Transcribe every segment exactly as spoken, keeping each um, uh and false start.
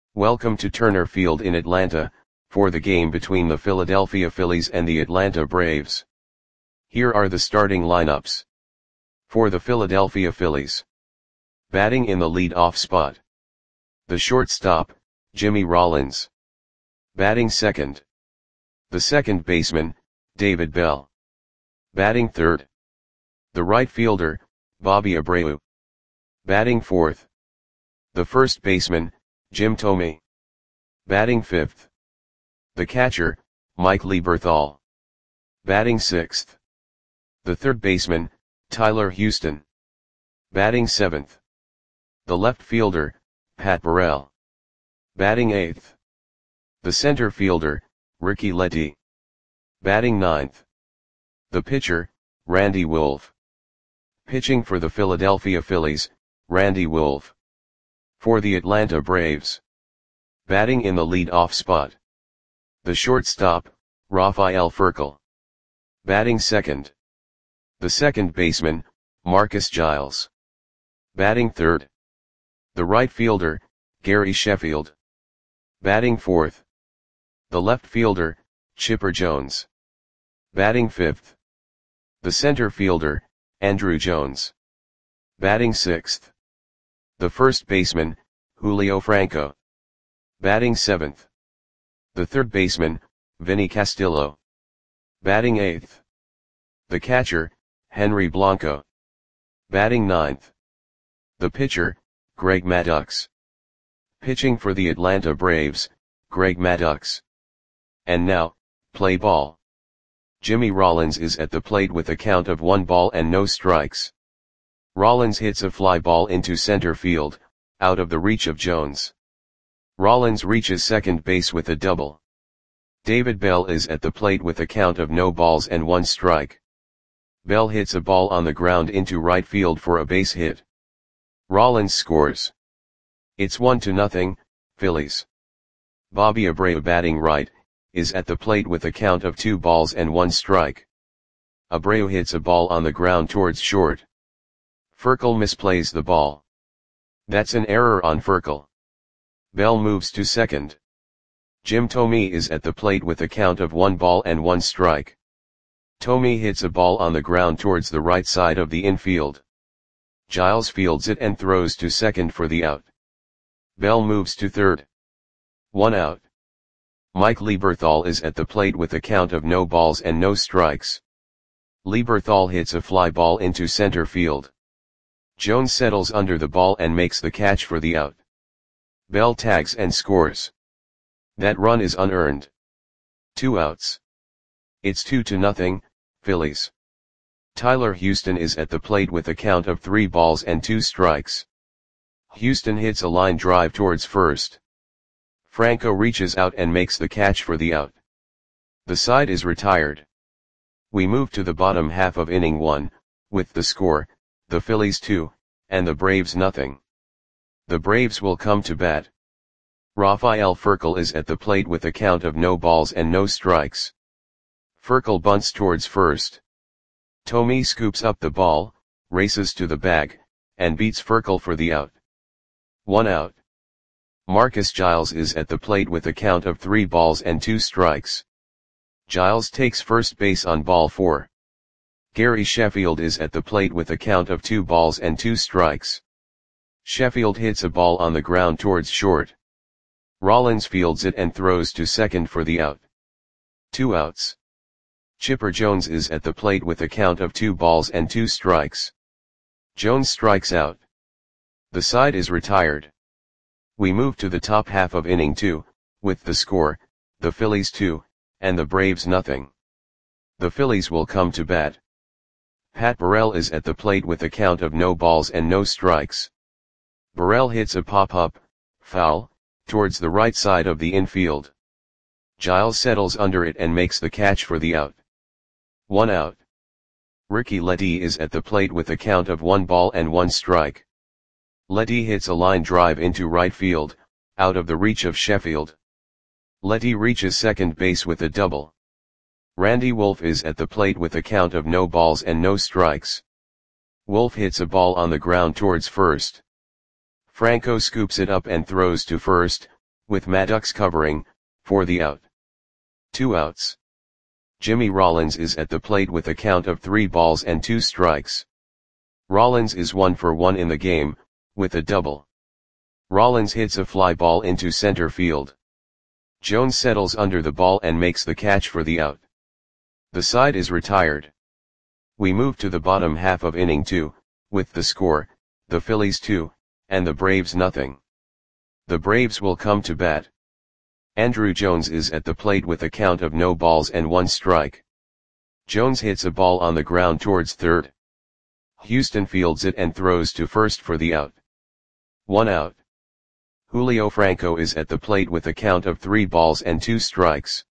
Welcome to Turner Field in Atlanta, for the game between the Philadelphia Phillies and the Atlanta Braves. Here are the starting lineups. For the Philadelphia Phillies. Batting in the lead-off spot. The shortstop, Jimmy Rollins. Batting second. The second baseman, David Bell. Batting third. The right fielder, Bobby Abreu. Batting fourth. The first baseman, Jim Thome. Batting fifth. The catcher, Mike Lieberthal. Batting sixth. The third baseman, Tyler Houston. Batting seventh. The left fielder, Pat Burrell. Batting eighth. The center fielder, Ricky Letty. Batting ninth. The pitcher, Randy Wolf. Pitching for the Philadelphia Phillies, Randy Wolf. For the Atlanta Braves. Batting in the lead-off spot. The shortstop, Rafael Furcal. Batting second. The second baseman, Marcus Giles. Batting third. The right fielder, Gary Sheffield. Batting fourth. The left fielder, Chipper Jones. Batting fifth. The center fielder, Andruw Jones. Batting sixth. The first baseman, Julio Franco. Batting seventh. The third baseman, Vinny Castillo. Batting eighth. The catcher, Henry Blanco. Batting ninth. The pitcher, Greg Maddux. Pitching for the Atlanta Braves, Greg Maddux. And now, play ball. Jimmy Rollins is at the plate with a count of one ball and no strikes. Rollins hits a fly ball into center field, out of the reach of Jones. Rollins reaches second base with a double. David Bell is at the plate with a count of no balls and one strike. Bell hits a ball on the ground into right field for a base hit. Rollins scores. It's one to nothing, Phillies. Bobby Abreu, batting right, is at the plate with a count of two balls and one strike. Abreu hits a ball on the ground towards short. Furcal misplays the ball. That's an error on Furcal. Bell moves to second. Jim Thome is at the plate with a count of one ball and one strike. Thome hits a ball on the ground towards the right side of the infield. Giles fields it and throws to second for the out. Bell moves to third. One out. Mike Lieberthal is at the plate with a count of no balls and no strikes. Lieberthal hits a fly ball into center field. Jones settles under the ball and makes the catch for the out. Bell tags and scores. That run is unearned. Two outs. It's two to nothing, Phillies. Tyler Houston is at the plate with a count of three balls and two strikes. Houston hits a line drive towards first. Franco reaches out and makes the catch for the out. The side is retired. We move to the bottom half of inning one, with the score, the Phillies two, and the Braves nothing. The Braves will come to bat. Rafael Furcal is at the plate with a count of no balls and no strikes. Furcal bunts towards first. Thome scoops up the ball, races to the bag, and beats Furcal for the out. One out. Marcus Giles is at the plate with a count of three balls and two strikes. Giles takes first base on ball four. Gary Sheffield is at the plate with a count of two balls and two strikes. Sheffield hits a ball on the ground towards short. Rollins fields it and throws to second for the out. Two outs. Chipper Jones is at the plate with a count of two balls and two strikes. Jones strikes out. The side is retired. We move to the top half of inning two, with the score, the Phillies two, and the Braves nothing. The Phillies will come to bat. Pat Burrell is at the plate with a count of no balls and no strikes. Burrell hits a pop-up, foul, towards the right side of the infield. Giles settles under it and makes the catch for the out. One out. Ricky Letty is at the plate with a count of one ball and one strike. Letty hits a line drive into right field, out of the reach of Sheffield. Letty reaches second base with a double. Randy Wolf is at the plate with a count of no balls and no strikes. Wolf hits a ball on the ground towards first. Franco scoops it up and throws to first, with Maddox covering, for the out. Two outs. Jimmy Rollins is at the plate with a count of three balls and two strikes. Rollins is one for one in the game, with a double. Rollins hits a fly ball into center field. Jones settles under the ball and makes the catch for the out. The side is retired. We move to the bottom half of inning two, with the score, the Phillies two, and the Braves nothing. The Braves will come to bat. Andruw Jones is at the plate with a count of no balls and one strike. Jones hits a ball on the ground towards third. Houston fields it and throws to first for the out. One out. Julio Franco is at the plate with a count of three balls and two strikes.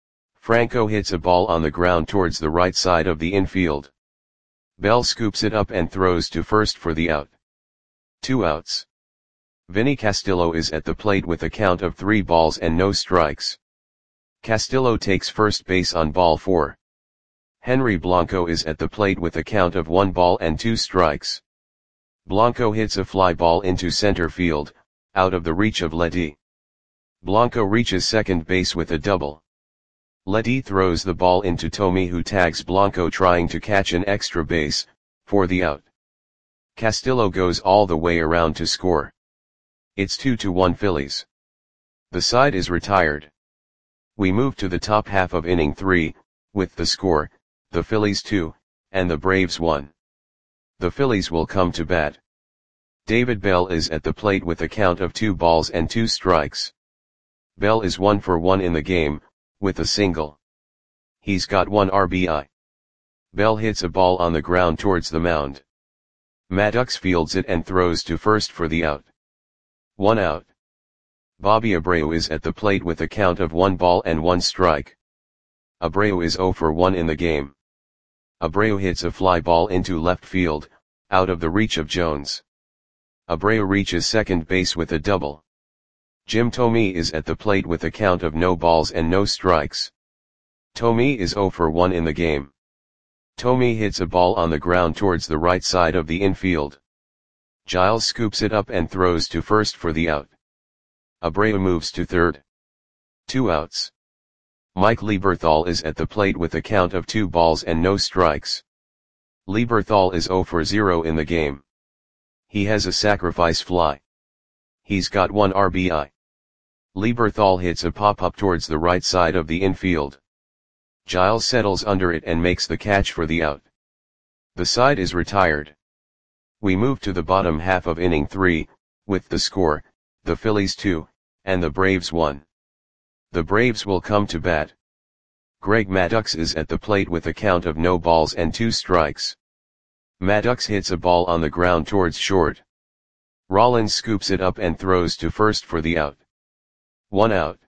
Franco hits a ball on the ground towards the right side of the infield. Bell scoops it up and throws to first for the out. Two outs. Vinny Castillo is at the plate with a count of three balls and no strikes. Castillo takes first base on ball four. Henry Blanco is at the plate with a count of one ball and two strikes. Blanco hits a fly ball into center field, out of the reach of Leddy. Blanco reaches second base with a double. Leddy throws the ball into Thome, who tags Blanco trying to catch an extra base, for the out. Castillo goes all the way around to score. It's two to one Phillies. The side is retired. We move to the top half of inning three, with the score, the Phillies two, and the Braves one. The Phillies will come to bat. David Bell is at the plate with a count of two balls and two strikes. Bell is one for one in the game, with a single. He's got one R B I. Bell hits a ball on the ground towards the mound. Maddox fields it and throws to first for the out. One out. Bobby Abreu is at the plate with a count of one ball and one strike. Abreu is zero for one in the game. Abreu hits a fly ball into left field, out of the reach of Jones. Abreu reaches second base with a double. Jim Thome is at the plate with a count of no balls and no strikes. Thome is zero for one in the game. Thome hits a ball on the ground towards the right side of the infield. Giles scoops it up and throws to first for the out. Abreu moves to third. Two outs. Mike Lieberthal is at the plate with a count of two balls and no strikes. Lieberthal is zero for zero in the game. He has a sacrifice fly. He's got one R B I. Lieberthal hits a pop-up towards the right side of the infield. Giles settles under it and makes the catch for the out. The side is retired. We move to the bottom half of inning three, with the score, the Phillies two, and the Braves one. The Braves will come to bat. Greg Maddux is at the plate with a count of no balls and two strikes. Maddux hits a ball on the ground towards short. Rollins scoops it up and throws to first for the out. One out.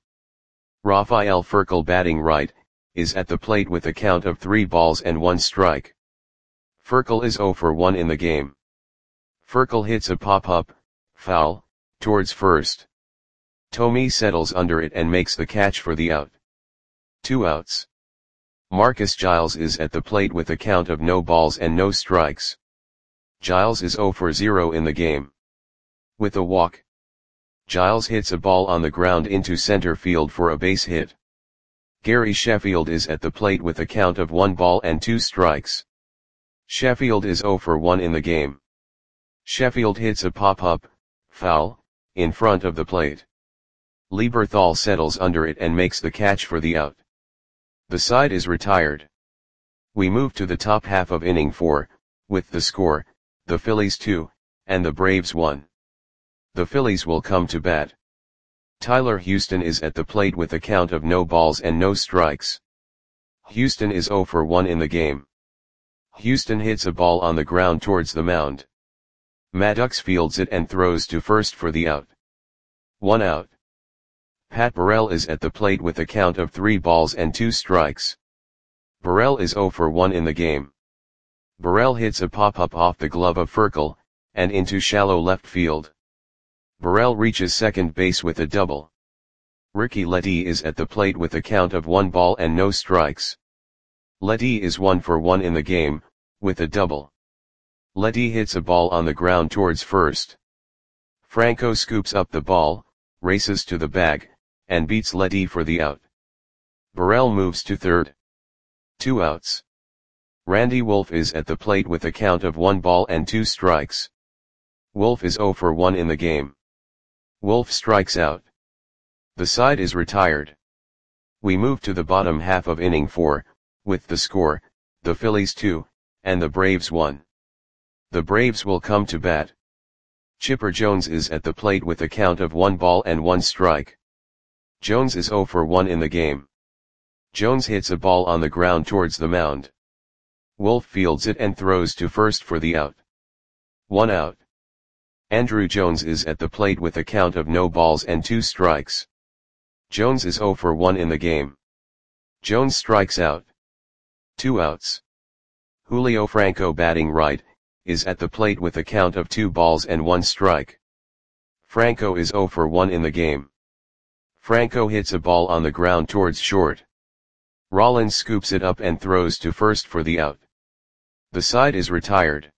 Rafael Furcal, batting right, is at the plate with a count of three balls and one strike. Furcal is zero for one in the game. Furcal hits a pop-up, foul, towards first. Thome settles under it and makes the catch for the out. Two outs. Marcus Giles is at the plate with a count of no balls and no strikes. Giles is zero for zero in the game. With a walk. Giles hits a ball on the ground into center field for a base hit. Gary Sheffield is at the plate with a count of one ball and two strikes. Sheffield is zero for one in the game. Sheffield hits a pop-up, foul, in front of the plate. Lieberthal settles under it and makes the catch for the out. The side is retired. We move to the top half of inning four, with the score, the Phillies two, and the Braves one. The Phillies will come to bat. Tyler Houston is at the plate with a count of no balls and no strikes. Houston is zero for one in the game. Houston hits a ball on the ground towards the mound. Maddux fields it and throws to first for the out. One out. Pat Burrell is at the plate with a count of three balls and two strikes. Burrell is zero for one in the game. Burrell hits a pop-up off the glove of Furcal, and into shallow left field. Burrell reaches second base with a double. Ricky Leddy is at the plate with a count of one ball and no strikes. Leddy is one for one in the game, with a double. Leddy hits a ball on the ground towards first. Franco scoops up the ball, races to the bag, and beats Letty for the out. Burrell moves to third. Two outs. Randy Wolf is at the plate with a count of one ball and two strikes. Wolf is oh for one in the game. Wolf strikes out. The side is retired. We move to the bottom half of inning four, with the score, the Phillies two, and the Braves one. The Braves will come to bat. Chipper Jones is at the plate with a count of one ball and one strike. Jones is oh for one in the game. Jones hits a ball on the ground towards the mound. Wolf fields it and throws to first for the out. One out. Andruw Jones is at the plate with a count of no balls and two strikes. Jones is oh for one in the game. Jones strikes out. Two outs. Julio Franco, batting right, is at the plate with a count of two balls and one strike. Franco is oh for one in the game. Franco hits a ball on the ground towards short. Rollins scoops it up and throws to first for the out. The side is retired.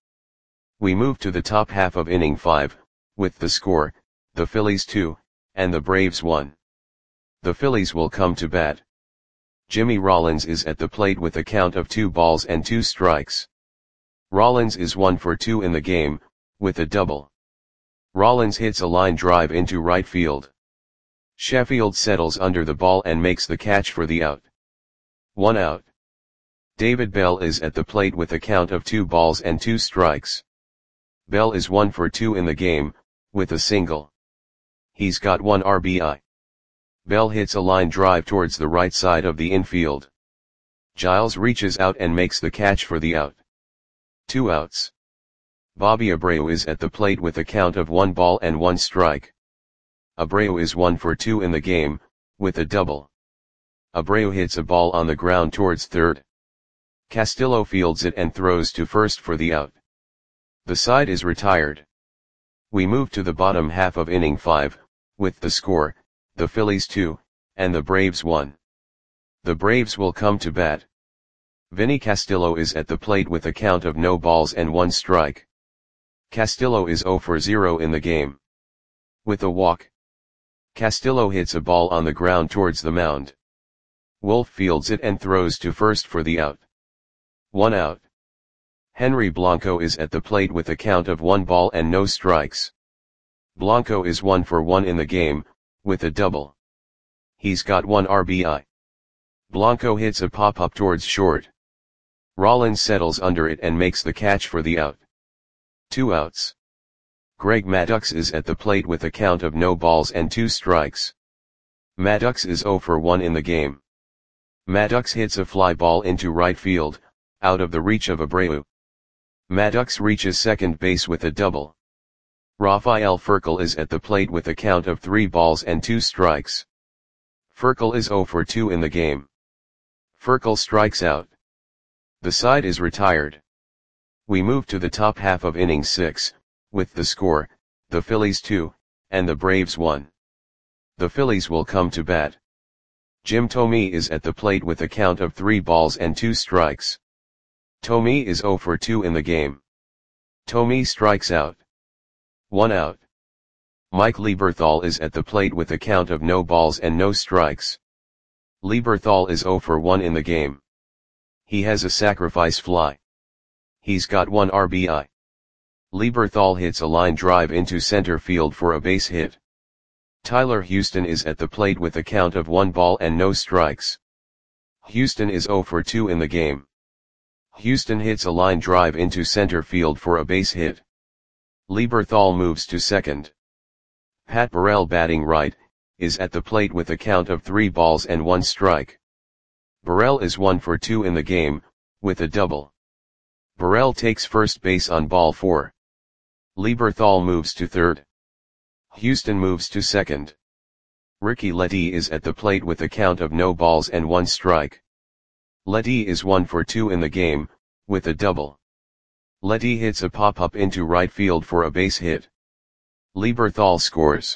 We move to the top half of inning five, with the score, the Phillies two, and the Braves one. The Phillies will come to bat. Jimmy Rollins is at the plate with a count of two balls and two strikes. Rollins is one for two in the game, with a double. Rollins hits a line drive into right field. Sheffield settles under the ball and makes the catch for the out. One out. David Bell is at the plate with a count of two balls and two strikes. Bell is one for two in the game, with a single. He's got one R B I. Bell hits a line drive towards the right side of the infield. Giles reaches out and makes the catch for the out. Two outs. Bobby Abreu is at the plate with a count of one ball and one strike. Abreu is one for two in the game, with a double. Abreu hits a ball on the ground towards third. Castillo fields it and throws to first for the out. The side is retired. We move to the bottom half of inning five, with the score, the Phillies two, and the Braves one. The Braves will come to bat. Vinny Castillo is at the plate with a count of no balls and one strike. Castillo is oh for zero in the game. With a walk. Castillo hits a ball on the ground towards the mound. Wolf fields it and throws to first for the out. One out. Henry Blanco is at the plate with a count of one ball and no strikes. Blanco is one for one in the game, with a double. He's got one R B I. Blanco hits a pop-up towards short. Rollins settles under it and makes the catch for the out. Two outs. Greg Maddux is at the plate with a count of no balls and two strikes. Maddux is oh for one in the game. Maddux hits a fly ball into right field, out of the reach of Abreu. Maddux reaches second base with a double. Rafael Furcal is at the plate with a count of three balls and two strikes. Furcal is oh for two in the game. Furcal strikes out. The side is retired. We move to the top half of inning six, with the score, the Phillies two, and the Braves one. The Phillies will come to bat. Jim Thome is at the plate with a count of three balls and two strikes. Thome is oh for two in the game. Thome strikes out. One out. Mike Lieberthal is at the plate with a count of no balls and no strikes. Lieberthal is oh for one in the game. He has a sacrifice fly. He's got one R B I. Lieberthal hits a line drive into center field for a base hit. Tyler Houston is at the plate with a count of one ball and no strikes. Houston is oh for two in the game. Houston hits a line drive into center field for a base hit. Lieberthal moves to second. Pat Burrell, batting right, is at the plate with a count of three balls and one strike. Burrell is one for two in the game, with a double. Burrell takes first base on ball four. Lieberthal moves to third. Houston moves to second. Ricky Letty is at the plate with a count of no balls and one strike. Letty is one for two in the game, with a double. Letty hits a pop-up into right field for a base hit. Lieberthal scores.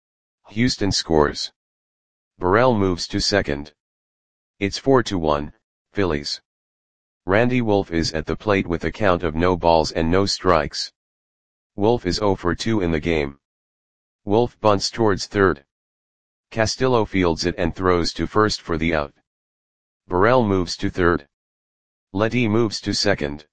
Houston scores. Burrell moves to second. It's four to one, Phillies. Randy Wolf is at the plate with a count of no balls and no strikes. Wolf is oh for two in the game. Wolf bunts towards third. Castillo fields it and throws to first for the out. Burrell moves to third. Letty moves to second.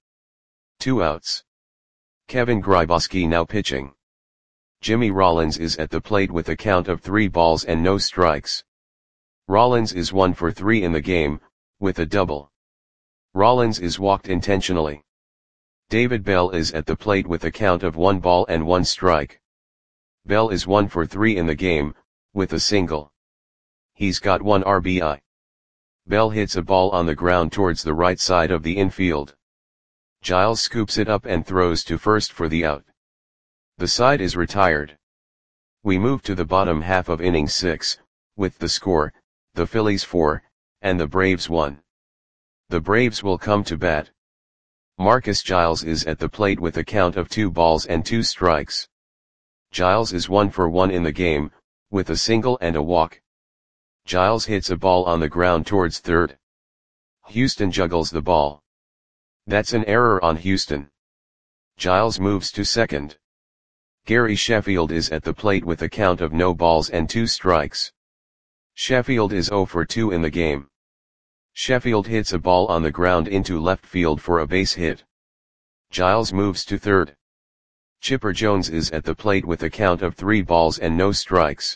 Two outs. Kevin Grybauski now pitching. Jimmy Rollins is at the plate with a count of three balls and no strikes. Rollins is one for three in the game, with a double. Rollins is walked intentionally. David Bell is at the plate with a count of one ball and one strike. Bell is one for three in the game, with a single. He's got one R B I. Bell hits a ball on the ground towards the right side of the infield. Giles scoops it up and throws to first for the out. The side is retired. We move to the bottom half of inning six, with the score, the Phillies four, and the Braves one. The Braves will come to bat. Marcus Giles is at the plate with a count of two balls and two strikes. Giles is one for one in the game, with a single and a walk. Giles hits a ball on the ground towards third. Houston juggles the ball. That's an error on Houston. Giles moves to second. Gary Sheffield is at the plate with a count of no balls and two strikes. Sheffield is zero for two in the game. Sheffield hits a ball on the ground into left field for a base hit. Giles moves to third. Chipper Jones is at the plate with a count of three balls and no strikes.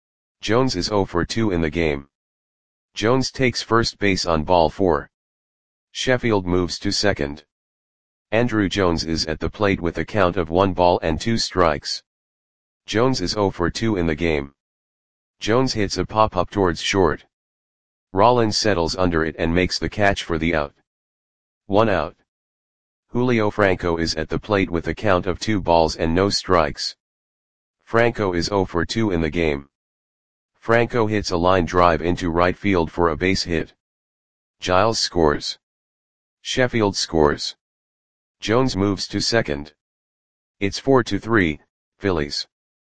Jones is zero for two in the game. Jones takes first base on ball four. Sheffield moves to second. Andrew Jones is at the plate with a count of one ball and two strikes. Jones is zero for two in the game. Jones hits a pop-up towards short. Rollins settles under it and makes the catch for the out. One out. Julio Franco is at the plate with a count of two balls and no strikes. Franco is zero for two in the game. Franco hits a line drive into right field for a base hit. Giles scores. Sheffield scores. Jones moves to second. It's four to three, Phillies.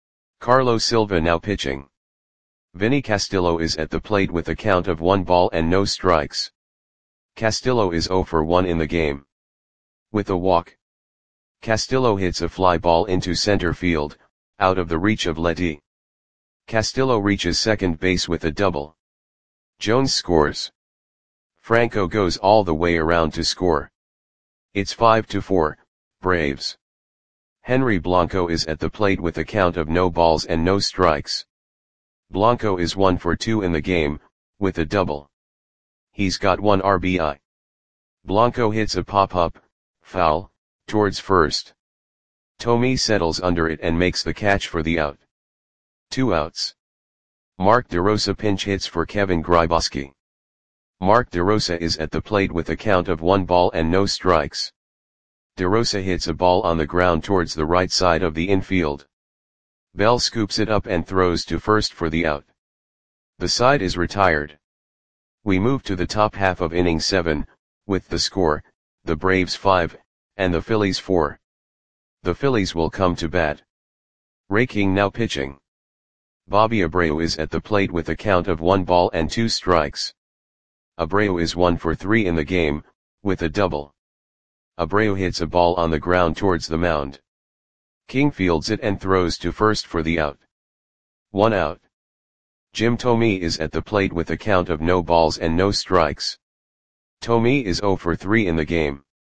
Carlos Silva now pitching. Vinny Castillo is at the plate with a count of one ball and no strikes. Castillo is zero for one in the game. With a walk. Castillo hits a fly ball into center field, out of the reach of Letty. Castillo reaches second base with a double. Jones scores. Franco goes all the way around to score. It's five to four, Braves. Henry Blanco is at the plate with a count of no balls and no strikes. Blanco is one for two in the game, with a double. He's got one R B I. Blanco hits a pop-up, foul, towards first. Tommy settles under it and makes the catch for the out. Two outs. Mark DeRosa pinch hits for Kevin Grybauski. Mark DeRosa is at the plate with a count of one ball and no strikes. DeRosa hits a ball on the ground towards the right side of the infield. Bell scoops it up and throws to first for the out. The side is retired. We move to the top half of inning seven, with the score, the Braves five, and the Phillies four. The Phillies will come to bat. Ray King now pitching. Bobby Abreu is at the plate with a count of one ball and two strikes. Abreu is one for three in the game, with a double. Abreu hits a ball on the ground towards the mound. King fields it and throws to first for the out. One out. Jim Thome is at the plate with a count of no balls and no strikes. Thome is zero for three in the game.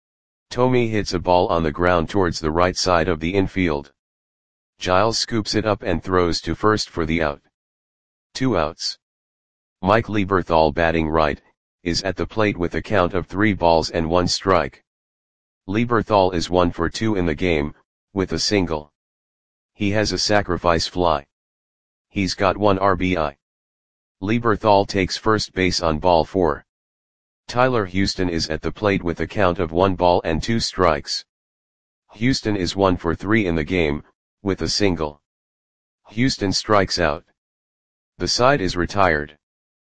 Thome hits a ball on the ground towards the right side of the infield. Giles scoops it up and throws to first for the out. Two outs. Mike Lieberthal batting right, is at the plate with a count of three balls and one strike. Lieberthal is one for two in the game, with a single. He has a sacrifice fly. He's got one R B I. Lieberthal takes first base on ball four. Tyler Houston is at the plate with a count of one ball and two strikes. Houston is one for three in the game, with a single. Houston strikes out. The side is retired.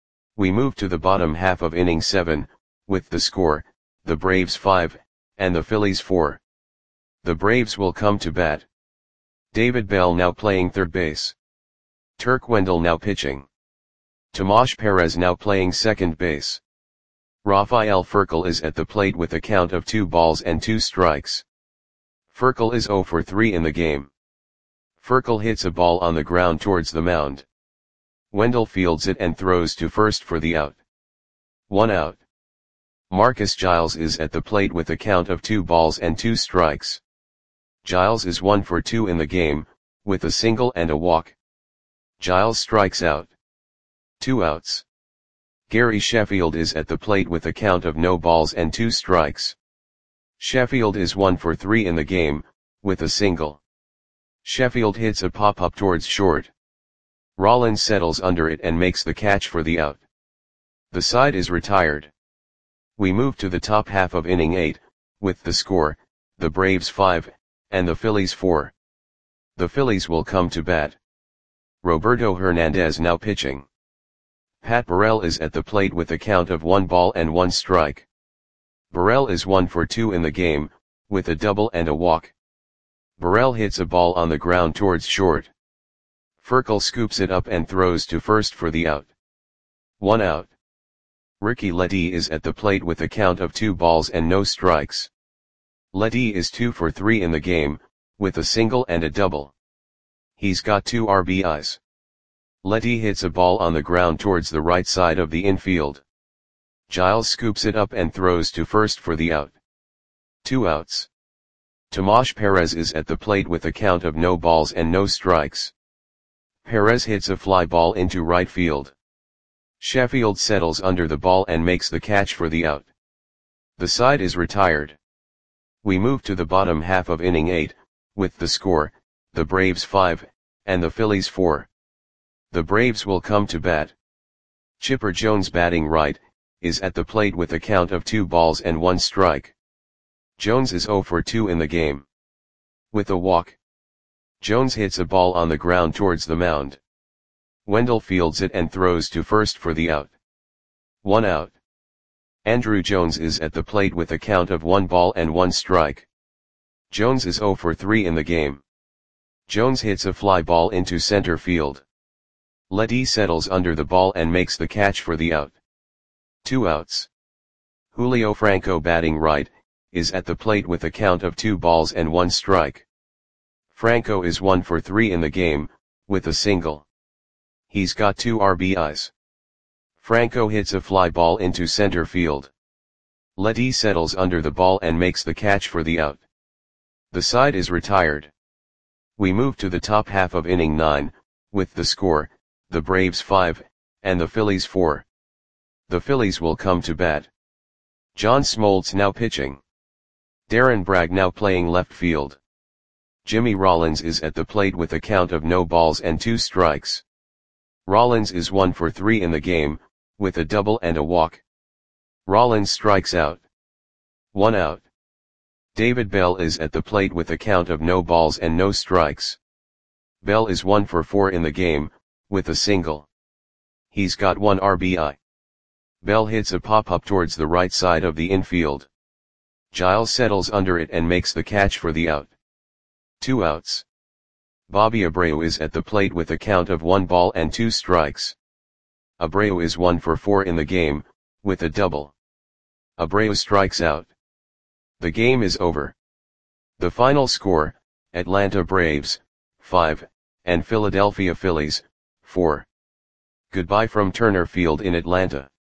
We move to the bottom half of inning seven, with the score, the Braves five, and the Phillies four. The Braves will come to bat. David Bell now playing third base. Turk Wendell now pitching. Tomas Perez now playing second base. Rafael Furcal is at the plate with a count of two balls and two strikes. Furcal is zero for three in the game. Furcal hits a ball on the ground towards the mound. Wendell fields it and throws to first for the out. One out. Marcus Giles is at the plate with a count of two balls and two strikes. Giles is one for two in the game, with a single and a walk. Giles strikes out. Two outs. Gary Sheffield is at the plate with a count of no balls and two strikes. Sheffield is one for three in the game, with a single. Sheffield hits a pop-up towards short. Rollins settles under it and makes the catch for the out. The side is retired. We move to the top half of inning eight, with the score, the Braves five, and the Phillies four. The Phillies will come to bat. Roberto Hernandez now pitching. Pat Burrell is at the plate with a count of one ball and one strike. Burrell is one for two in the game, with a double and a walk. Burrell hits a ball on the ground towards short. Furkel scoops it up and throws to first for the out. One out. Ricky Ledee is at the plate with a count of two balls and no strikes. Ledee is two for three in the game, with a single and a double. He's got two R B Is. Ledee hits a ball on the ground towards the right side of the infield. Giles scoops it up and throws to first for the out. Two outs. Tomas Perez is at the plate with a count of no balls and no strikes. Perez hits a fly ball into right field. Sheffield settles under the ball and makes the catch for the out. The side is retired. We move to the bottom half of inning eight, with the score, the Braves five, and the Phillies four. The Braves will come to bat. Chipper Jones, batting right, is at the plate with a count of two balls and one strike. Jones is zero for two in the game. With a walk. Jones hits a ball on the ground towards the mound. Wendell fields it and throws to first for the out. One out. Andruw Jones is at the plate with a count of one ball and one strike. Jones is zero for three in the game. Jones hits a fly ball into center field. Ledee settles under the ball and makes the catch for the out. Two outs. Julio Franco, batting right, is at the plate with a count of two balls and one strike. Franco is one for three in the game, with a single. He's got two R B Is. Franco hits a fly ball into center field. Ledee settles under the ball and makes the catch for the out. The side is retired. We move to the top half of inning nine, with the score, the Braves five, and the Phillies four. The Phillies will come to bat. John Smoltz now pitching. Darren Bragg now playing left field. Jimmy Rollins is at the plate with a count of no balls and two strikes. Rollins is one for three in the game, with a double and a walk. Rollins strikes out. One out. David Bell is at the plate with a count of no balls and no strikes. Bell is one for four in the game, with a single. He's got one R B I. Bell hits a pop-up towards the right side of the infield. Giles settles under it and makes the catch for the out. Two outs. Bobby Abreu is at the plate with a count of one ball and two strikes. Abreu is one for four in the game, with a double. Abreu strikes out. The game is over. The final score, Atlanta Braves, five, and Philadelphia Phillies, four. Goodbye from Turner Field in Atlanta.